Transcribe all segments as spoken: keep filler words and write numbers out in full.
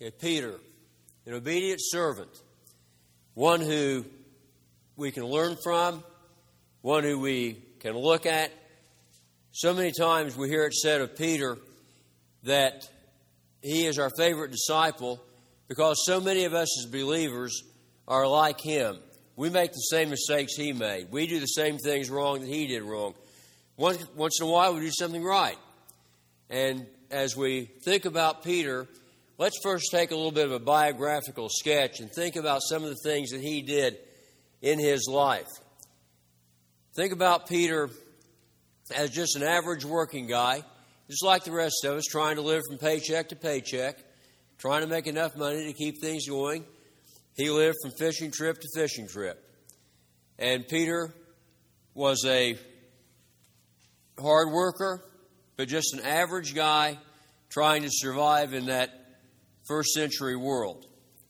Okay, Peter, an obedient servant, one who we can learn from, one who we can look at. So many times we hear it said of Peter that he is our favorite disciple because so many of us as believers are like him. We make the same mistakes he made. We do the same things wrong that he did wrong. Once, once in a while we do something right. And as we think about Peter, let's first take a little bit of a biographical sketch and think about some of the things that he did in his life. Think about Peter as just an average working guy, just like the rest of us, trying to live from paycheck to paycheck, trying to make enough money to keep things going. He lived from fishing trip to fishing trip. And Peter was a hard worker, but just an average guy trying to survive in that first century world.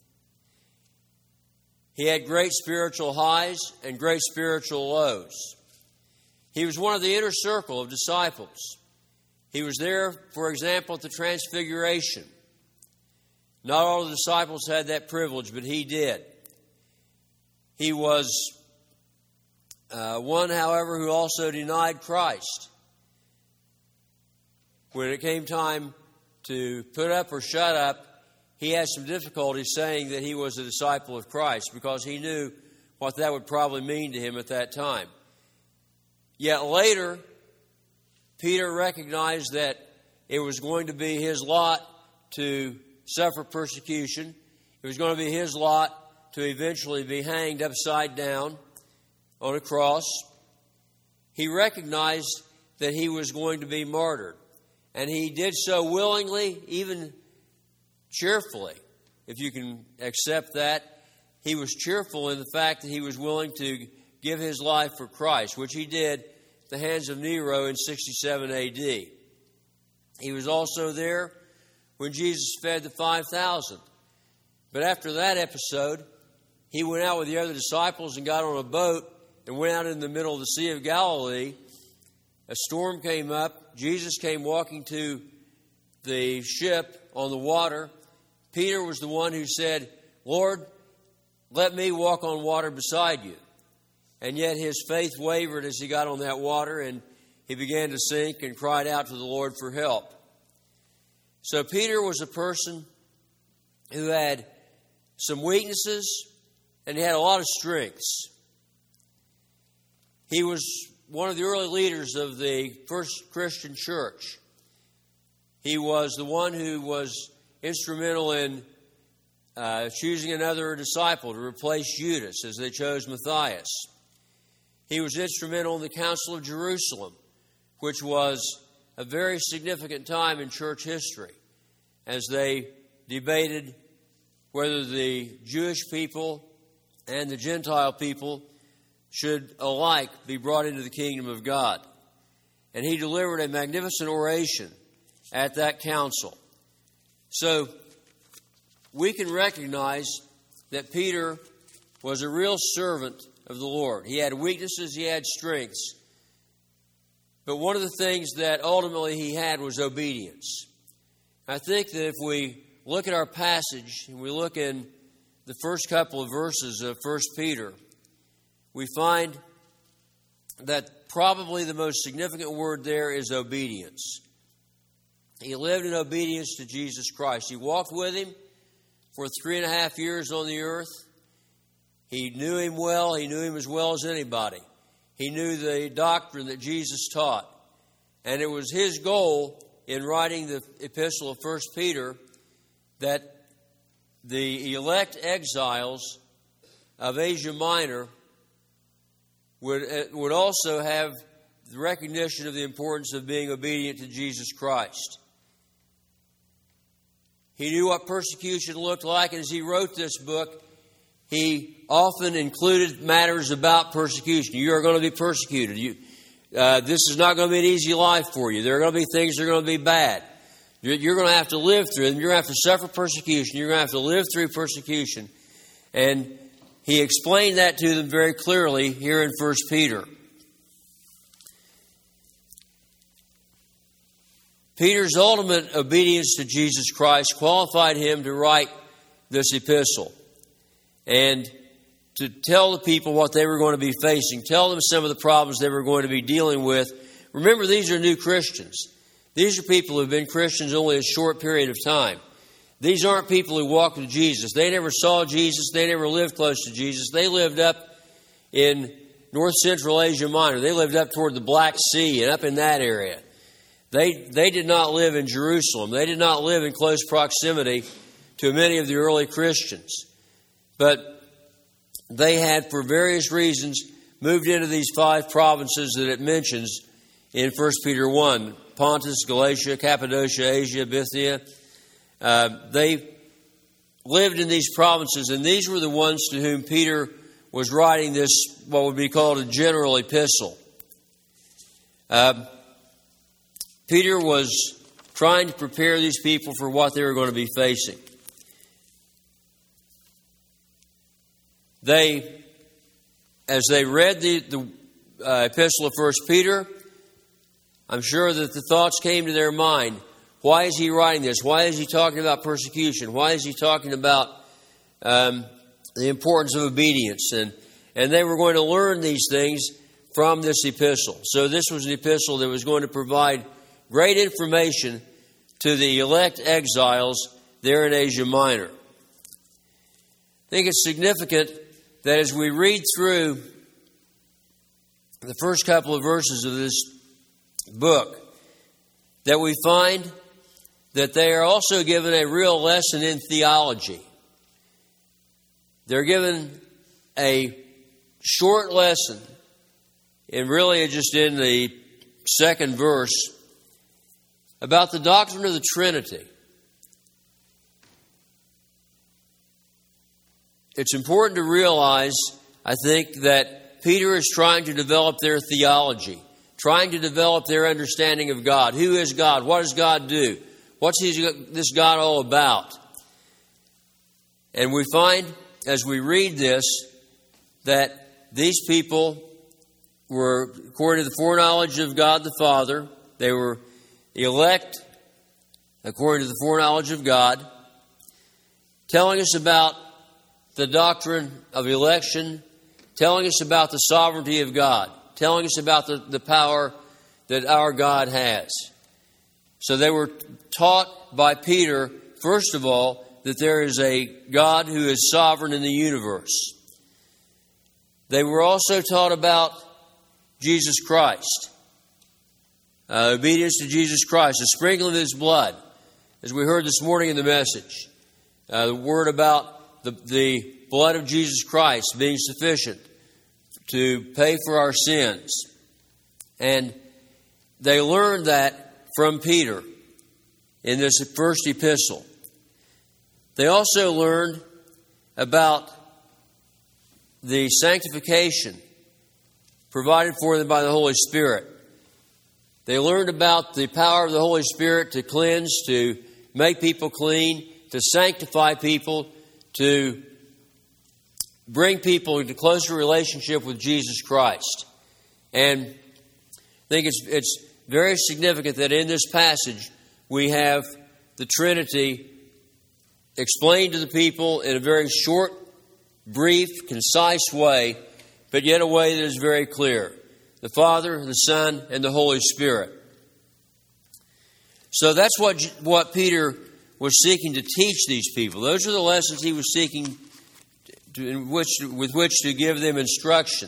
He had great spiritual highs and great spiritual lows. He was one of the inner circle of disciples. He was there, for example, at the Transfiguration. Not all the disciples had that privilege, but he did. He was uh, one, however, who also denied Christ. When it came time to put up or shut up, he had some difficulty saying that he was a disciple of Christ because he knew what that would probably mean to him at that time. Yet later, Peter recognized that it was going to be his lot to suffer persecution. It was going to be his lot to eventually be hanged upside down on a cross. He recognized that he was going to be martyred. And he did so willingly, even cheerfully, if you can accept that. He was cheerful in the fact that he was willing to give his life for Christ, which he did at the hands of Nero in sixty-seven A D. He was also there when Jesus fed the five thousand. But after that episode, he went out with the other disciples and got on a boat and went out in the middle of the Sea of Galilee. A storm came up. Jesus came walking to the ship on the water. Peter was the one who said, "Lord, let me walk on water beside you." And yet his faith wavered as he got on that water, and he began to sink and cried out to the Lord for help. So Peter was a person who had some weaknesses and he had a lot of strengths. He was one of the early leaders of the first Christian church. He was the one who was instrumental in uh, choosing another disciple to replace Judas as they chose Matthias. He was instrumental in the Council of Jerusalem, which was a very significant time in church history as they debated whether the Jewish people and the Gentile people should alike be brought into the kingdom of God. And he delivered a magnificent oration at that council. So we can recognize that Peter was a real servant of the Lord. He had weaknesses, he had strengths. But one of the things that ultimately he had was obedience. I think that if we look at our passage and we look in the first couple of verses of First Peter, we find that probably the most significant word there is obedience. He lived in obedience to Jesus Christ. He walked with him for three and a half years on the earth. He knew him well. He knew him as well as anybody. He knew the doctrine that Jesus taught. And it was his goal in writing the epistle of First Peter that the elect exiles of Asia Minor would, would also have the recognition of the importance of being obedient to Jesus Christ. He knew what persecution looked like, and as he wrote this book, he often included matters about persecution. You are going to be persecuted. You, uh, this is not going to be an easy life for you. There are going to be things that are going to be bad. You're, you're going to have to live through them. You're going to have to suffer persecution. You're going to have to live through persecution. And he explained that to them very clearly here in First Peter. Peter's ultimate obedience to Jesus Christ qualified him to write this epistle and to tell the people what they were going to be facing, tell them some of the problems they were going to be dealing with. Remember, these are new Christians. These are people who have been Christians only a short period of time. These aren't people who walked with Jesus. They never saw Jesus. They never lived close to Jesus. They lived up in North Central Asia Minor. They lived up toward the Black Sea and up in that area. They, they did not live in Jerusalem. They did not live in close proximity to many of the early Christians. But they had, for various reasons, moved into these five provinces that it mentions in First Peter one. Pontus, Galatia, Cappadocia, Asia, Bithynia. Uh, they lived in these provinces, and these were the ones to whom Peter was writing this, what would be called a general epistle. Uh, Peter was trying to prepare these people for what they were going to be facing. They, as they read the, the uh, epistle of First Peter, I'm sure that the thoughts came to their mind. Why is he writing this? Why is he talking about persecution? Why is he talking about um, the importance of obedience? And, and they were going to learn these things from this epistle. So this was an epistle that was going to provide great information to the elect exiles there in Asia Minor. I think it's significant that as we read through the first couple of verses of this book, that we find that they are also given a real lesson in theology. They're given a short lesson, and really just in the second verse, about the doctrine of the Trinity. It's important to realize, I think, that Peter is trying to develop their theology, trying to develop their understanding of God. Who is God? What does God do? What's this God all about? And we find, as we read this, that these people were, according to the foreknowledge of God the Father, they were elect according to the foreknowledge of God, telling us about the doctrine of election, telling us about the sovereignty of God, telling us about the, the power that our God has. So they were taught by Peter, first of all, that there is a God who is sovereign in the universe. They were also taught about Jesus Christ, uh, obedience to Jesus Christ, the sprinkling of His blood, as we heard this morning in the message. Uh, the word about the, the blood of Jesus Christ being sufficient to pay for our sins. And they learned that from Peter in this first epistle. They also learned about the sanctification provided for them by the Holy Spirit. They learned about the power of the Holy Spirit to cleanse, to make people clean, to sanctify people, to bring people into closer relationship with Jesus Christ. And I think it's, it's very significant that in this passage we have the Trinity explained to the people in a very short, brief, concise way, but yet a way that is very clear. The Father, the Son, and the Holy Spirit. So that's what, what Peter was seeking to teach these people. Those are the lessons he was seeking to, in which, with which to give them instruction.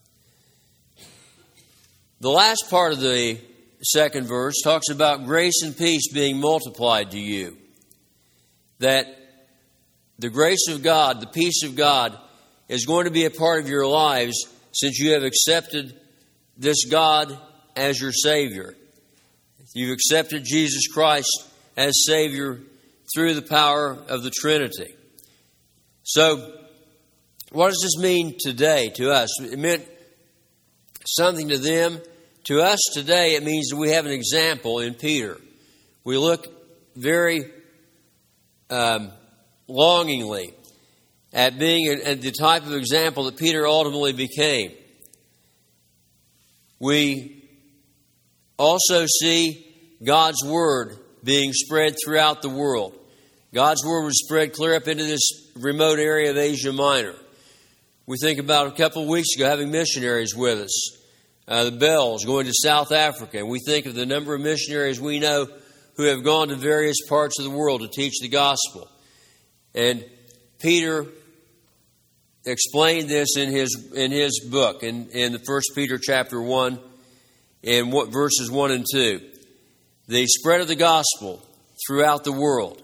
The last part of the second verse talks about grace and peace being multiplied to you. That the grace of God, the peace of God, is going to be a part of your lives since you have accepted this God as your Savior. You've accepted Jesus Christ as Savior through the power of the Trinity. So, what does this mean today to us? It meant something to them. To us today, it means that we have an example in Peter. We look very um, longingly at being a, at the type of example that Peter ultimately became. We also see God's Word being spread throughout the world. God's Word was spread clear up into this remote area of Asia Minor. We think about a couple of weeks ago having missionaries with us. Uh, the Bells going to South Africa. And we think of the number of missionaries we know who have gone to various parts of the world to teach the gospel. And Peter explained this in his in his book, in, in the First Peter chapter one, in what, verses one and two. The spread of the gospel throughout the world.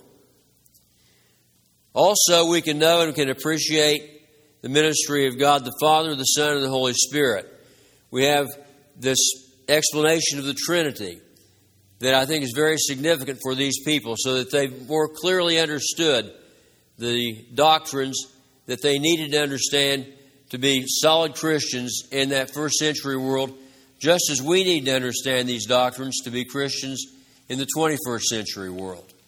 Also, we can know and can appreciate the ministry of God the Father, the Son, and the Holy Spirit. We have this explanation of the Trinity that I think is very significant for these people so that they more clearly understood the doctrines that they needed to understand to be solid Christians in that first century world, just as we need to understand these doctrines to be Christians in the twenty-first century world.